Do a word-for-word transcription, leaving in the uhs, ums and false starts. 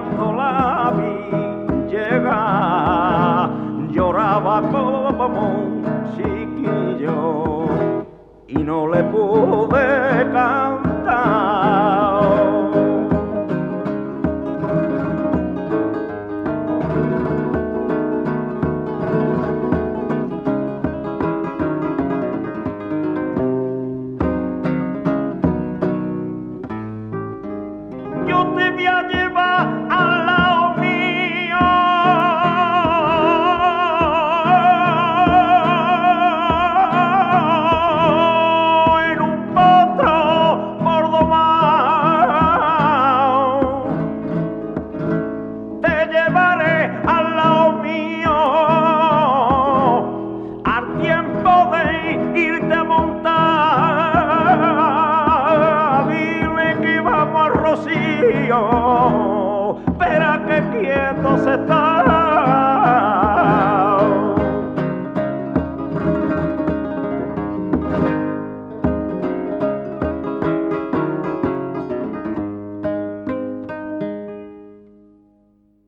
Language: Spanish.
cuando la vi llegar, lloraba como un chiquillo y no le pude cantar. Yo te voy a llevar al lado mío, en un potro mordomao. Te llevaré al lado mío, al tiempo de irte a montar. Dile que vamos a Rocío.